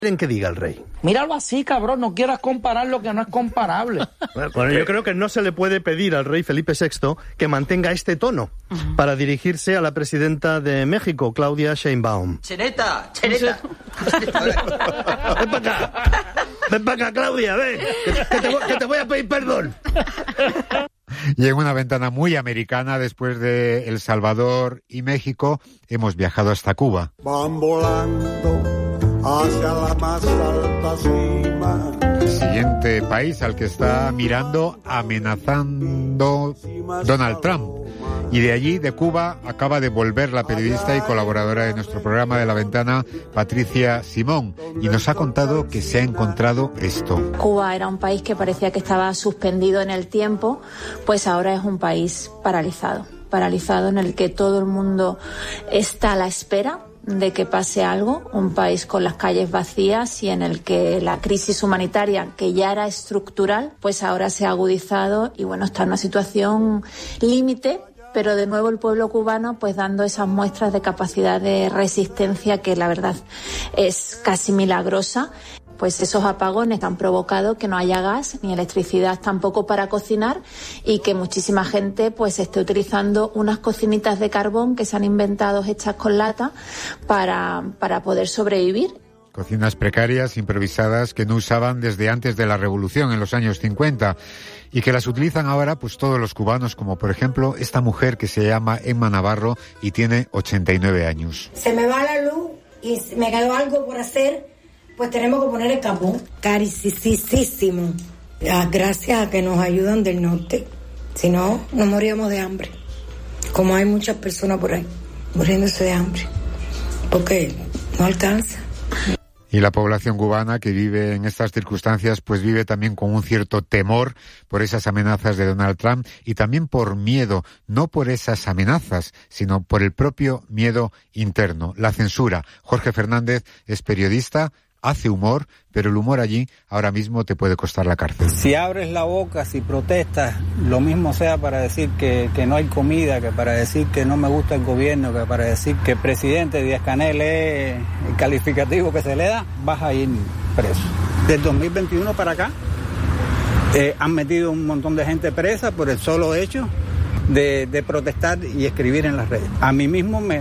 en que diga el rey? Míralo así, cabrón, no quieras comparar lo que no es comparable. Bueno, yo creo que no se le puede pedir al rey Felipe VI que mantenga este tono para dirigirse a la presidenta de México, Claudia Sheinbaum. ¡Cheneta! Ven para acá, Claudia, ven, que te voy a pedir perdón. Y en una ventana muy americana, después de El Salvador y México, hemos viajado hasta Cuba. Van volando hacia la más alta cima. El siguiente país al que está mirando, amenazando Donald Trump. Y de allí, de Cuba, acaba de volver la periodista y colaboradora de nuestro programa de La Ventana, Patricia Simón, y nos ha contado que se ha encontrado esto. Cuba era un país que parecía que estaba suspendido en el tiempo, pues ahora es un país paralizado en el que todo el mundo está a la espera de que pase algo, un país con las calles vacías y en el que la crisis humanitaria, que ya era estructural, pues ahora se ha agudizado y bueno, está en una situación límite, pero de nuevo el pueblo cubano pues dando esas muestras de capacidad de resistencia que la verdad es casi milagrosa. Pues esos apagones han provocado que no haya gas ni electricidad tampoco para cocinar y que muchísima gente pues esté utilizando unas cocinitas de carbón que se han inventado hechas con lata para poder sobrevivir. Cocinas precarias, improvisadas, que no usaban desde antes de la Revolución en los años 50 y que las utilizan ahora pues todos los cubanos, como por ejemplo esta mujer que se llama Emma Navarro y tiene 89 años. Se me va la luz y me quedó algo por hacer. Pues tenemos que poner el carbón, carísimo. Gracias a que nos ayudan del norte. Si no, nos moríamos de hambre. Como hay muchas personas por ahí, muriéndose de hambre. Porque no alcanza. Y la población cubana que vive en estas circunstancias, pues vive también con un cierto temor por esas amenazas de Donald Trump y también por miedo, no por esas amenazas, sino por el propio miedo interno, la censura. Jorge Fernández es periodista, hace humor, pero el humor allí ahora mismo te puede costar la cárcel. Si abres la boca, si protestas, lo mismo sea para decir que no hay comida, que para decir que no me gusta el gobierno, que para decir que el presidente Díaz-Canel es el calificativo que se le da, vas a ir preso. Del 2021 para acá han metido un montón de gente presa por el solo hecho de protestar y escribir en las redes. A mí mismo me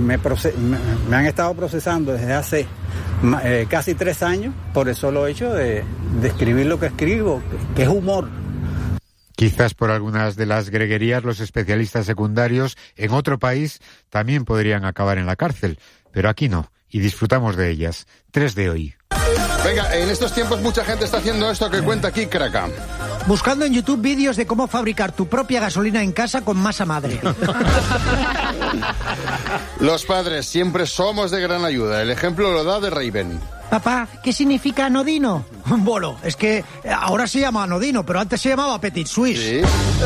han estado procesando desde hace casi 3 años por el solo hecho de escribir lo que escribo, que es humor. Quizás por algunas de las greguerías los especialistas secundarios en otro país también podrían acabar en la cárcel, pero aquí no, y disfrutamos de ellas. 3 de hoy. Venga, en estos tiempos mucha gente está haciendo esto que cuenta aquí Kraka. Buscando en YouTube vídeos de cómo fabricar tu propia gasolina en casa con masa madre. Los padres siempre somos de gran ayuda. El ejemplo lo da de Raven. Papá, ¿qué significa anodino? Bueno, es que ahora se llama anodino, pero antes se llamaba Petit Suisse. ¿Sí?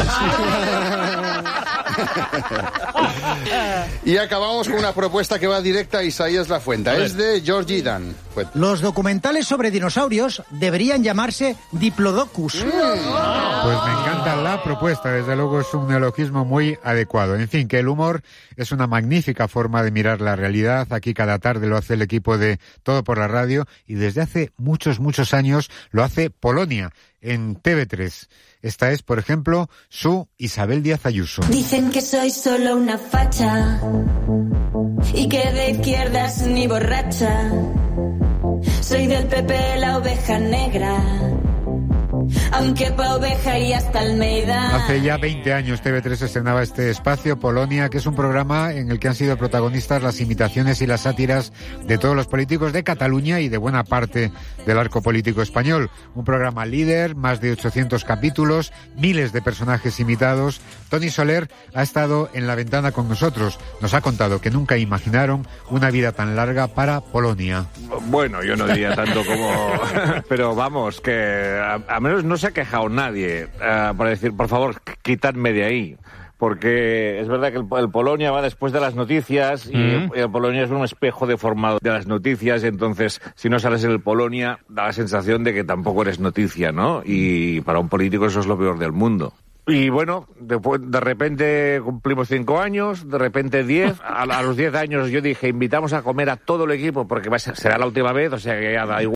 Y acabamos con una propuesta que va directa a Isaías Lafuente. Es de Georgie Dan. Los documentales sobre dinosaurios deberían llamarse Diplodocus. Pues me encanta la propuesta, desde luego es un neologismo muy adecuado. En fin, que el humor es una magnífica forma de mirar la realidad. Aquí cada tarde lo hace el equipo de Todo por la Radio y desde hace muchos años lo hace Polonia en TV3. Esta es, por ejemplo, su Isabel Díaz Ayuso. Dicen que soy solo una facha y que de izquierdas ni borracha. Soy del PP, la oveja negra, aunque pa' oveja y hasta Almeida. Hace ya 20 años TV3 estrenaba este espacio, Polonia, que es un programa en el que han sido protagonistas las imitaciones y las sátiras de todos los políticos de Cataluña y de buena parte del arco político español. Un programa líder, más de 800 capítulos, miles de personajes imitados. Toni Soler ha estado en La Ventana con nosotros. Nos ha contado que nunca imaginaron una vida tan larga para Polonia. Bueno, yo no diría tanto como... Pero vamos, que a menos no se ha quejado nadie para decir, por favor, quitadme de ahí. Porque es verdad que el Polonia va después de las noticias y el Polonia es un espejo deformado de las noticias, entonces si no sales en el Polonia da la sensación de que tampoco eres noticia, ¿no? Y para un político eso es lo peor del mundo. Y bueno, de repente cumplimos 5 años, de repente 10. A los 10 años yo dije, invitamos a comer a todo el equipo porque será la última vez, o sea que ya da igual.